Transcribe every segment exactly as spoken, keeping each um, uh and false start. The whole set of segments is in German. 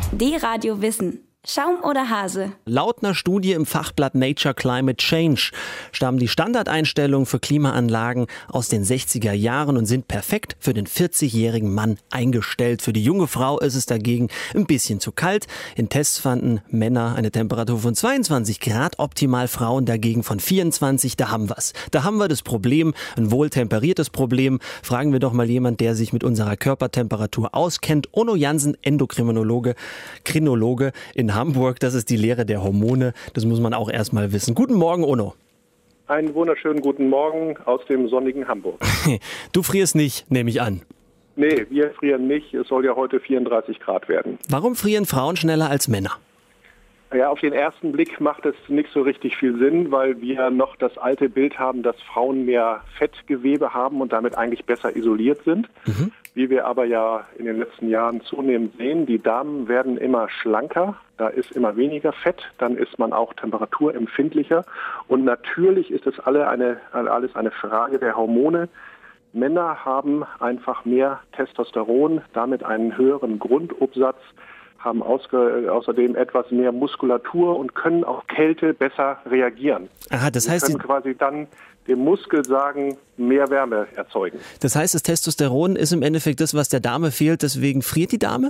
D-Radio Wissen. Schaum oder Hase? Laut einer Studie im Fachblatt Nature Climate Change stammen die Standardeinstellungen für Klimaanlagen aus den sechziger Jahren und sind perfekt für den vierzigjährigen Mann eingestellt. Für die junge Frau ist es dagegen ein bisschen zu kalt. In Tests fanden Männer eine Temperatur von zweiundzwanzig Grad optimal, Frauen dagegen von vierundzwanzig. Da haben wir's. Da haben wir das Problem, ein wohltemperiertes Problem. Fragen wir doch mal jemand, der sich mit unserer Körpertemperatur auskennt. Onno Jansen, Endokrinologe, Krinologe in Hamburg, das ist die Lehre der Hormone. Das muss man auch erstmal wissen. Guten Morgen, Onno. Einen wunderschönen guten Morgen aus dem sonnigen Hamburg. Du frierst nicht, nehme ich an. Nee, wir frieren nicht. Es soll ja heute vierunddreißig Grad werden. Warum frieren Frauen schneller als Männer? Ja, auf den ersten Blick macht es nicht so richtig viel Sinn, weil wir noch das alte Bild haben, dass Frauen mehr Fettgewebe haben und damit eigentlich besser isoliert sind. Mhm. Wie wir aber ja in den letzten Jahren zunehmend sehen, die Damen werden immer schlanker, da ist immer weniger Fett, dann ist man auch temperaturempfindlicher. Und natürlich ist es alle eine, alles eine Frage der Hormone. Männer haben einfach mehr Testosteron, damit einen höheren Grundumsatz, haben ausge, außerdem etwas mehr Muskulatur und können auf Kälte besser reagieren. Aha, das heißt, Sie können quasi dann dem Muskel sagen, mehr Wärme erzeugen. Das heißt, das Testosteron ist im Endeffekt das, was der Dame fehlt, deswegen friert die Dame?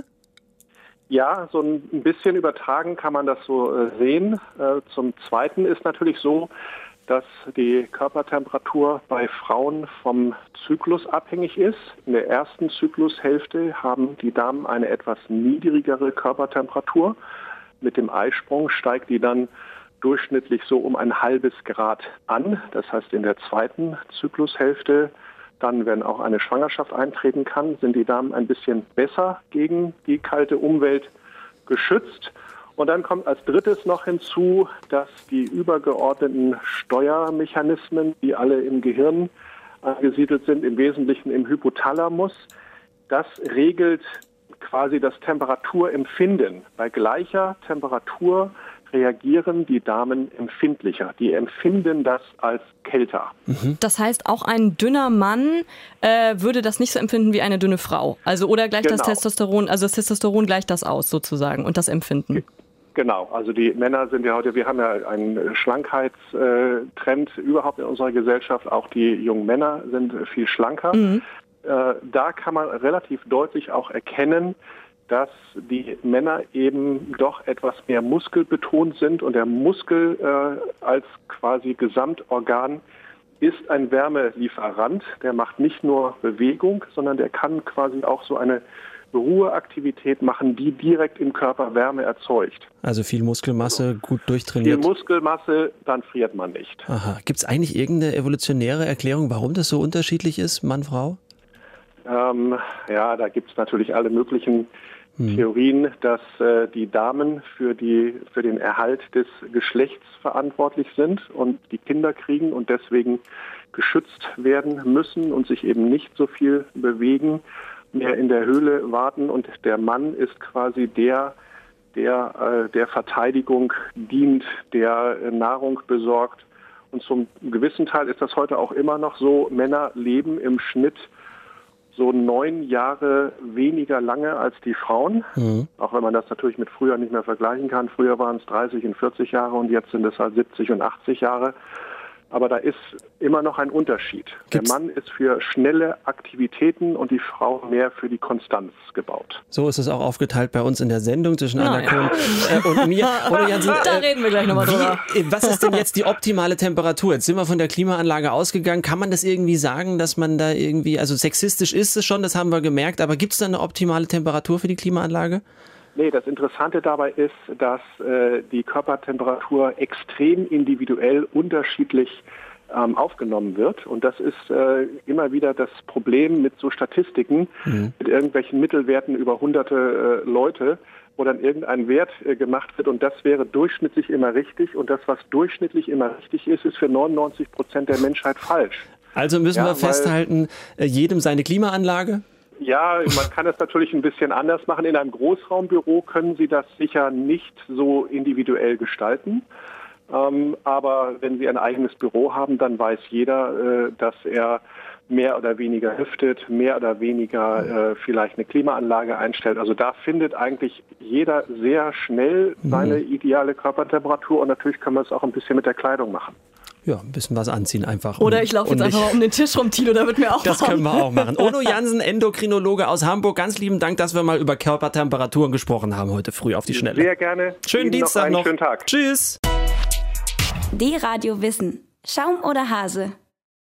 Ja, so ein bisschen übertragen kann man das so äh, sehen. Äh, zum Zweiten ist natürlich so, dass die Körpertemperatur bei Frauen vom Zyklus abhängig ist. In der ersten Zyklushälfte haben die Damen eine etwas niedrigere Körpertemperatur. Mit dem Eisprung steigt die dann durchschnittlich so um ein halbes Grad an. Das heißt, in der zweiten Zyklushälfte, dann, wenn auch eine Schwangerschaft eintreten kann, sind die Damen ein bisschen besser gegen die kalte Umwelt geschützt. Und dann kommt als drittes noch hinzu, dass die übergeordneten Steuermechanismen, die alle im Gehirn angesiedelt sind, im Wesentlichen im Hypothalamus, das regelt quasi das Temperaturempfinden. Bei gleicher Temperatur reagieren die Damen empfindlicher. Die empfinden das als kälter. Das heißt, auch ein dünner Mann äh, würde das nicht so empfinden wie eine dünne Frau. Also oder gleicht Genau. das Testosteron, also das Testosteron gleicht das aus sozusagen und das Empfinden. Genau, also die Männer sind ja heute, wir haben ja einen Schlankheitstrend überhaupt in unserer Gesellschaft. Auch die jungen Männer sind viel schlanker. Mhm. Äh, da kann man relativ deutlich auch erkennen, dass die Männer eben doch etwas mehr muskelbetont sind und der Muskel äh, als quasi Gesamtorgan ist ein Wärmelieferant. Der macht nicht nur Bewegung, sondern der kann quasi auch so eine Ruheaktivität machen, die direkt im Körper Wärme erzeugt. Also viel Muskelmasse, gut durchtrainiert. Viel Muskelmasse, dann friert man nicht. Aha. Gibt es eigentlich irgendeine evolutionäre Erklärung, warum das so unterschiedlich ist, Mann, Frau? Ähm, ja, da gibt es natürlich alle möglichen hm. Theorien, dass äh, die Damen für, die, für den Erhalt des Geschlechts verantwortlich sind und die Kinder kriegen und deswegen geschützt werden müssen und sich eben nicht so viel bewegen, mehr in der Höhle warten und der Mann ist quasi der, der äh, der Verteidigung dient, der äh, Nahrung besorgt. Und zum gewissen Teil ist das heute auch immer noch so. Männer leben im Schnitt so neun Jahre weniger lange als die Frauen. Mhm. Auch wenn man das natürlich mit früher nicht mehr vergleichen kann. Früher waren es dreißig und vierzig Jahre und jetzt sind es halt siebzig und achtzig Jahre. Aber da ist immer noch ein Unterschied. Gibt's? Der Mann ist für schnelle Aktivitäten und die Frau mehr für die Konstanz gebaut. So ist es auch aufgeteilt bei uns in der Sendung zwischen Anna Kohn äh, und mir. Oder Jansen, äh, da reden wir gleich nochmal drüber. Was ist denn jetzt die optimale Temperatur? Jetzt sind wir von der Klimaanlage ausgegangen. Kann man das irgendwie sagen, dass man da irgendwie, also sexistisch ist es schon, das haben wir gemerkt, aber gibt es da eine optimale Temperatur für die Klimaanlage? Nee, das Interessante dabei ist, dass äh, die Körpertemperatur extrem individuell unterschiedlich ähm, aufgenommen wird. Und das ist äh, immer wieder das Problem mit so Statistiken, mhm. mit irgendwelchen Mittelwerten über hunderte äh, Leute, wo dann irgendein Wert äh, gemacht wird und das wäre durchschnittlich immer richtig. Und das, was durchschnittlich immer richtig ist, ist für neunundneunzig Prozent der Menschheit falsch. Also müssen ja, wir festhalten, äh, jedem seine Klimaanlage? Ja, man kann es natürlich ein bisschen anders machen. In einem Großraumbüro können Sie das sicher nicht so individuell gestalten. Ähm, aber wenn Sie ein eigenes Büro haben, dann weiß jeder, äh, dass er mehr oder weniger hüftet, mehr oder weniger äh, vielleicht eine Klimaanlage einstellt. Also da findet eigentlich jeder sehr schnell seine ideale Körpertemperatur und natürlich können wir es auch ein bisschen mit der Kleidung machen. Ja, ein bisschen was anziehen einfach. Oder ich laufe jetzt einfach mal um den Tisch rum, Thilo, da wird mir auch Das warm. können wir auch machen. Onno Jansen, Endokrinologe aus Hamburg. Ganz lieben Dank, dass wir mal über Körpertemperaturen gesprochen haben heute früh auf die Schnelle. Sehr gerne. Schönen Ihnen Dienstag noch. Einen noch. Schönen Tag. Tschüss. D-Radio Wissen. Schaum oder Hase?